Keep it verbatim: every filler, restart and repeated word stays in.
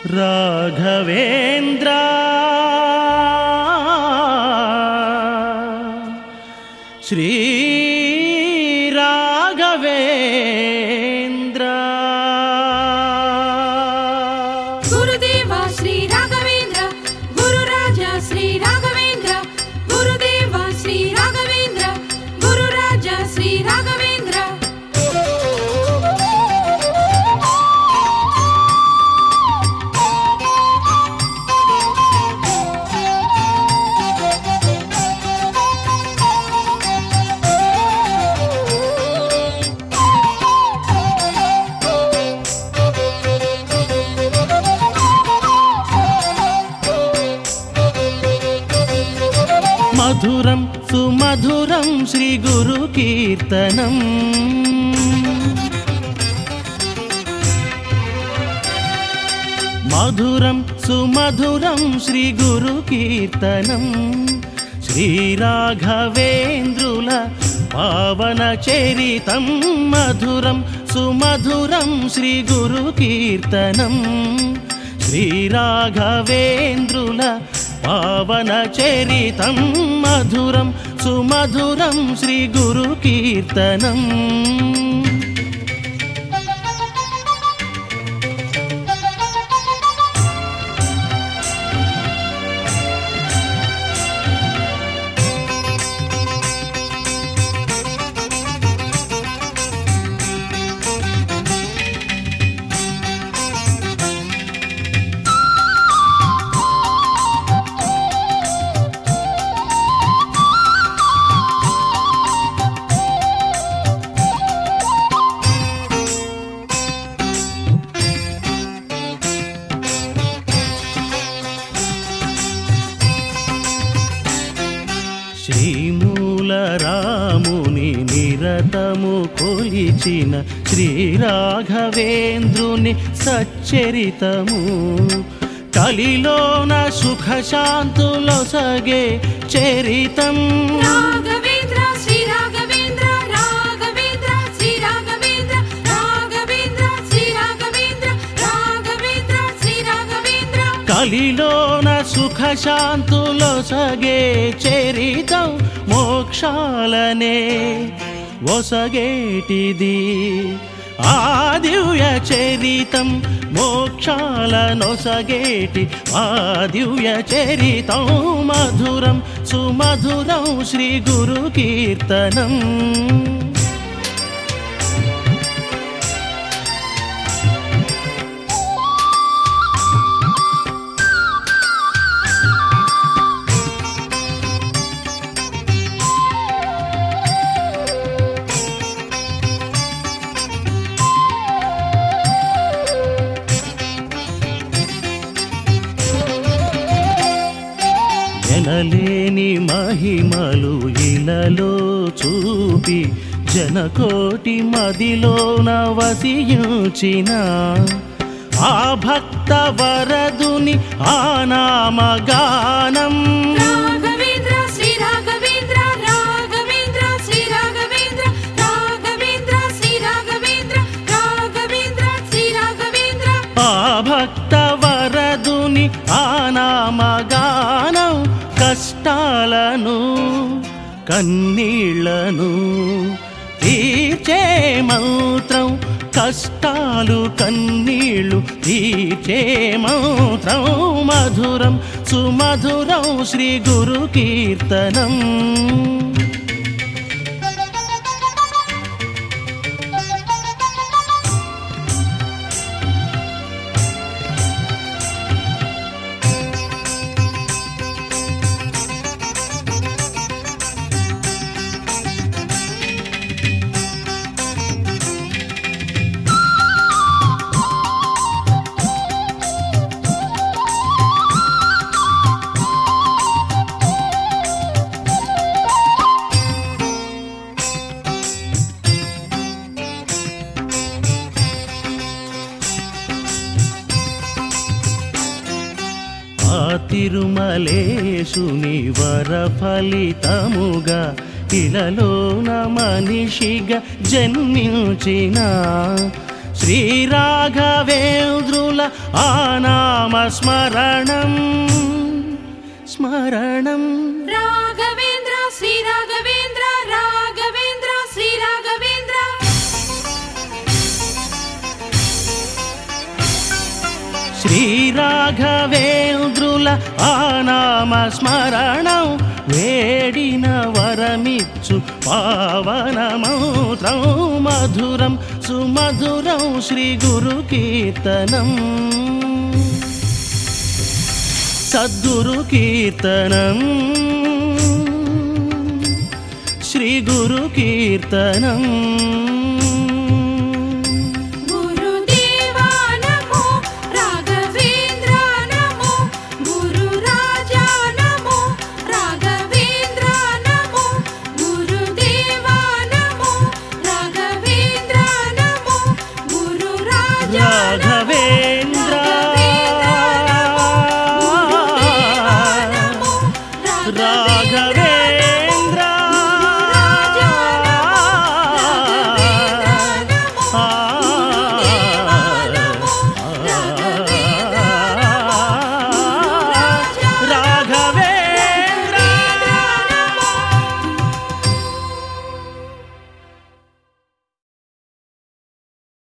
రాఘవేంద్ర శ్రీ రాఘవేంద్ర గురుదేవా శ్రీ రాఘవేంద్ర గురురాజా శ్రీ రాఘవేంద్ర గురుదేవా శ్రీ రాఘవేంద్ర గురురాజా శ్రీ రాఘవేంద్ర మధురం సుమధురం శ్రీ గురు కీర్తనం మధురం సుమధురం శ్రీ గురు కీర్తనం శ్రీ రాఘవేంద్రుల పావన చరితం మధురం సుమధురం శ్రీ గురు కీర్తనం శ్రీ రాఘవేంద్రుల పావన చరితం మధురం సుమధురం శ్రీ గురు కీర్తనం శ్రీమూల రాముని నిరతము కొలిచిన శ్రీ రాఘవేంద్రుని సచ్చరితము కలిలోన సుఖ శాంతులొసగే చరితం రాఘవేంద్ర శ్రీ రాఘవేంద్ర రాఘవేంద్ర శ్రీ రాఘవేంద్ర రాఘవేంద్ర శ్రీ రాఘవేంద్ర రాఘవేంద్ర శ్రీ రాఘవేంద్ర కలిలోన సుఖ శాంతులొసగే చరితం మోక్షాలనే ఒసగేటిది ఆ దివ్య చరితం మోక్షాలనొసగేటి ఆ దివ్య చరితం మధురం సుమధురం శ్రీ గురు కీర్తనం ఎనలేని మహిమలు ఇలలో చూపి జనకోటి మదిలోన వసించిన ఆ భక్త వరదుని ఆ నామగానం రాఘవేంద్ర శ్రీ రాఘవేంద్ర రాఘవేంద్ర శ్రీ రాఘవేంద్ర రాఘవేంద్ర శ్రీ రాఘవేంద్ర రాఘవేంద్ర శ్రీ రాఘవేంద్ర ఆ భక్త వరదుని ఆ నామగానం కష్టాలను కన్నీళ్లను తీర్చే మంత్రం కష్టాలు కన్నీళ్లు తీర్చే మంత్రం మధురం సుమధురం శ్రీ గురు కీర్తనం తిరుమలేశుని వర ఫలితముగా ఇలలోన మనిషిగా జన్మించిన శ్రీ రాఘవేంద్రుల ఆనామ స్మరణం స్మరణం రాఘవేంద్ర శ్రీ రాఘవేంద్ర రాఘవేంద్ర శ్రీ రాఘవేంద్ర శ్రీ రాఘవేంద్రుల ఆనామ స్మరణం వేడిన వరమిచ్చు పావన మంత్రం మధురం సుమధురం శ్రీ గురు కీర్తనం సద్గురు కీర్తనం శ్రీ గురు కీర్తనం గురుదేవా నమో రాఘవేంద్ర నమో గురు రాజా నమో రాఘవేంద్ర నమో గురుదేవా నమో రాఘవేంద్ర నమో గురు రాజా రాఘవేంద్ర రాఘవేంద్ర